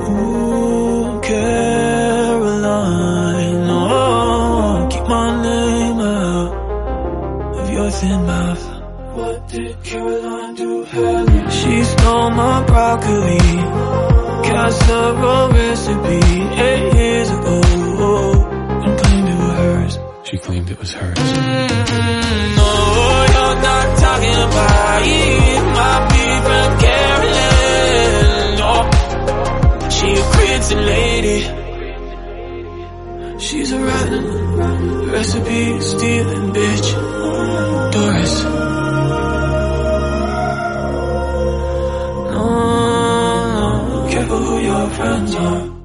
Ooh, Caroline, oh, keep my name out of your thin mouth. What did Caroline do? She stole my broccoli, casserole recipe 8 years ago, and claimed it was hers. She claimed it was hers. No, you're not talking about it. My big friend Caroline, no, she a crazy lady. She's a rotten recipe stealing bitch, Doris. No, careful who your friends are.